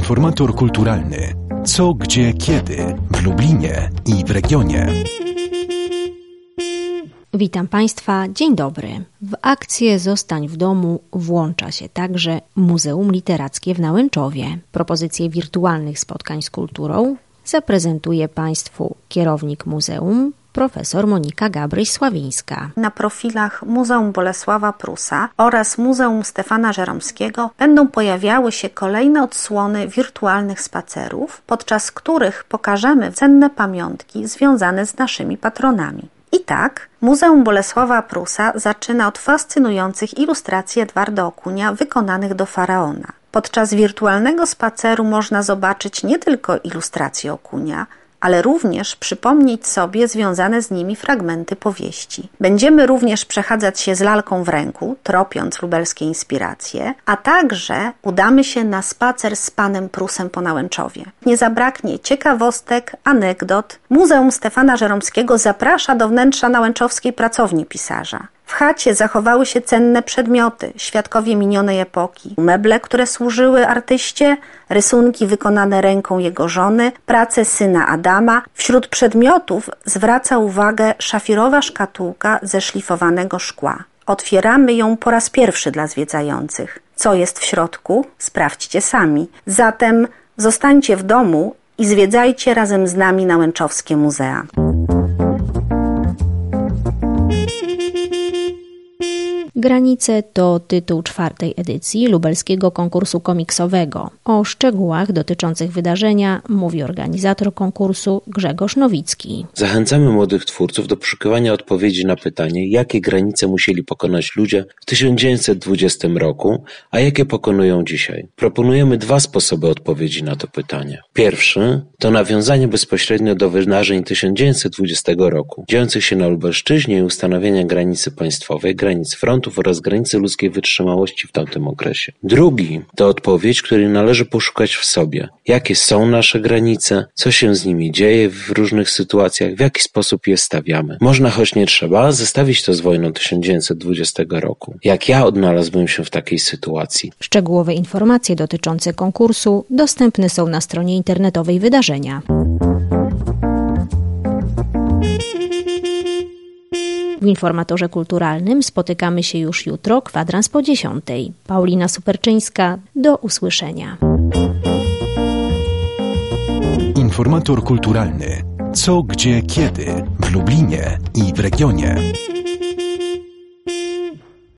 Informator kulturalny. Co, gdzie, kiedy w Lublinie i w regionie. Witam Państwa, dzień dobry. W akcję Zostań w domu włącza się także Muzeum Literackie w Nałęczowie. Propozycje wirtualnych spotkań z kulturą zaprezentuje Państwu kierownik muzeum, profesor Monika Gabryś-Sławińska. Na profilach Muzeum Bolesława Prusa oraz Muzeum Stefana Żeromskiego będą pojawiały się kolejne odsłony wirtualnych spacerów, podczas których pokażemy cenne pamiątki związane z naszymi patronami. I tak, Muzeum Bolesława Prusa zaczyna od fascynujących ilustracji Edwarda Okunia wykonanych do Faraona. Podczas wirtualnego spaceru można zobaczyć nie tylko ilustracje Okunia, ale również przypomnieć sobie związane z nimi fragmenty powieści. Będziemy również przechadzać się z lalką w ręku, tropiąc lubelskie inspiracje, a także udamy się na spacer z panem Prusem po Nałęczowie. Nie zabraknie ciekawostek, anegdot. Muzeum Stefana Żeromskiego zaprasza do wnętrza nałęczowskiej pracowni pisarza. W chacie zachowały się cenne przedmioty, świadkowie minionej epoki, meble, które służyły artyście, rysunki wykonane ręką jego żony, prace syna Adama. Wśród przedmiotów zwraca uwagę szafirowa szkatułka ze szlifowanego szkła. Otwieramy ją po raz pierwszy dla zwiedzających. Co jest w środku? Sprawdźcie sami. Zatem zostańcie w domu i zwiedzajcie razem z nami nałęczowskie muzea. Granice to tytuł 4. edycji lubelskiego konkursu komiksowego. O szczegółach dotyczących wydarzenia mówi organizator konkursu Grzegorz Nowicki. Zachęcamy młodych twórców do poszukiwania odpowiedzi na pytanie, jakie granice musieli pokonać ludzie w 1920 roku, a jakie pokonują dzisiaj. Proponujemy 2 sposoby odpowiedzi na to pytanie. Pierwszy to nawiązanie bezpośrednio do wydarzeń 1920 roku, dziejących się na Lubelszczyźnie i ustanowienia granicy państwowej, granic frontów oraz granicy ludzkiej wytrzymałości w tamtym okresie. Drugi to odpowiedź, której należy poszukać w sobie. Jakie są nasze granice, co się z nimi dzieje w różnych sytuacjach, w jaki sposób je stawiamy. Można, choć nie trzeba, zestawić to z wojną 1920 roku. Jak ja odnalazłbym się w takiej sytuacji? Szczegółowe informacje dotyczące konkursu dostępne są na stronie internetowej wydarzenia. W Informatorze Kulturalnym spotykamy się już jutro, kwadrans po 10:00. Paulina Superczyńska, do usłyszenia. Informator kulturalny. Co, gdzie, kiedy w Lublinie i w regionie.